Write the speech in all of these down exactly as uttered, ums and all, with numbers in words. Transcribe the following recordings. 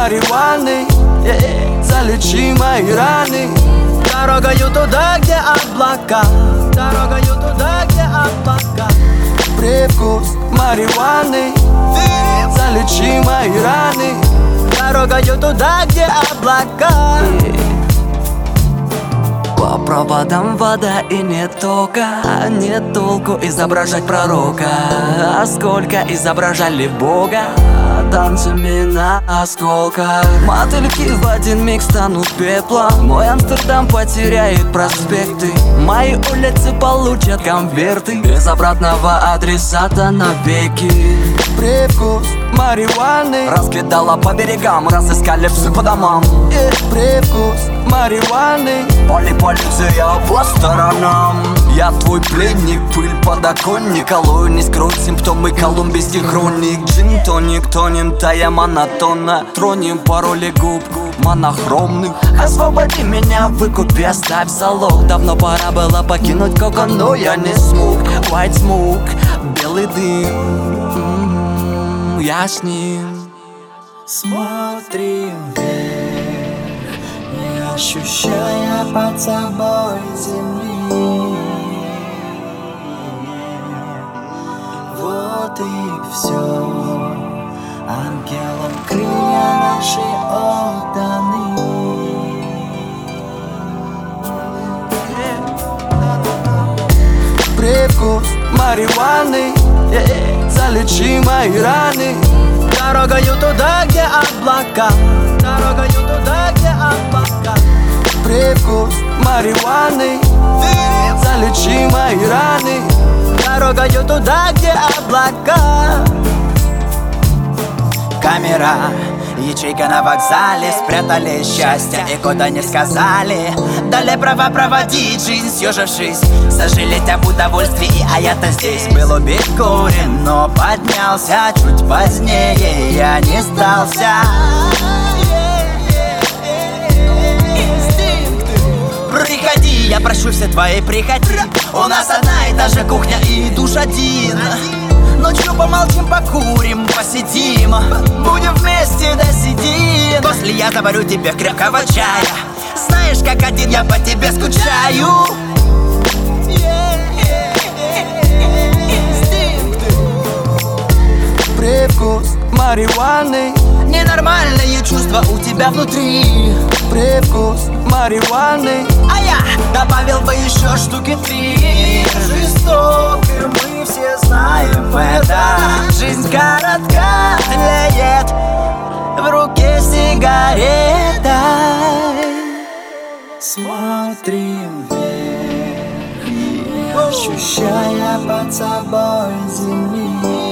марихуаны, yeah. Залечи мои раны дорогою туда, где облака, дорогою туда, где облака. Привкус марихуаны, залечи мои раны дорогою туда, где облака. По проводам вода и не только. Нет толку изображать пророка, а сколько изображали Бога танцами на осколках. Мотыльки в один миг станут пеплом. Мой Амстердам потеряет проспекты. Мои улицы получат конверты без обратного адресата навеки. Привкус марихуаны раскидала по берегам, разыскали псы по домам. Yeah. Привкус марихуаны, поле-полиция по сторонам. Я твой пленник, пыль подоконник, алоэ не скроет симптомы колумбийских хроник. Джин-тоник, тонем, тая монотонно, тронем пароли губ монохромных. Освободи меня, выкупи, оставь залог. Давно пора было покинуть кокон, но я не смог. White smoke, белый дым, я с ним. Смотрим вверх, не ощущая под собой земли. Вот и все. Ангелам крылья наши отданы. Привкус марихуаны, yeah. Залечи мои раны дорогою туда, где облака, дорогою туда, где облака. Привкус марихуаны, залечи мои раны дорогою туда, где облака. Камера, ячейка на вокзале, спрятали счастье и куда не сказали. Дали право проводить жизнь, съежившись, сожалеть об удовольствии, а я-то здесь. Был убит курен, но поднялся чуть позднее, я не сдался. Приходи, я прошу все твои, приходи. У нас одна и та же кухня и душ один. Ночью помолчим, покурим, посидим, будем вместе до седин. После я заварю тебе крепкого чая. Знаешь, как один я по тебе скучаю. Привкус марихуаны, ненормальные чувства у тебя внутри. Привкус марихуаны, а я добавил бы еще штуки три. Жесток, и мы все знаем это. Жизнь коротка, тлеет в руке сигарета. Смотрим вверх, не ощущая под собой земли.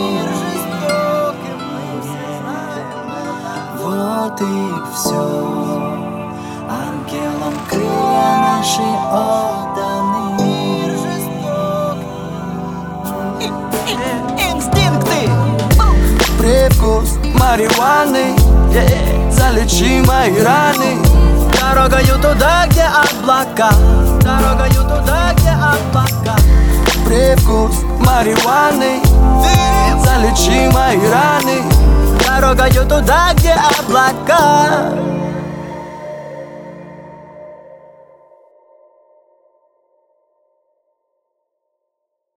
Вот и все. Ангелам крылья наши отданы. Инстинкты. Привкус марихуаны, yeah. Залечи мои раны дорогою туда, где облака, дорогою туда, где облака. Привкус марихуаны, залечи мои раны дорогою туда, где облака.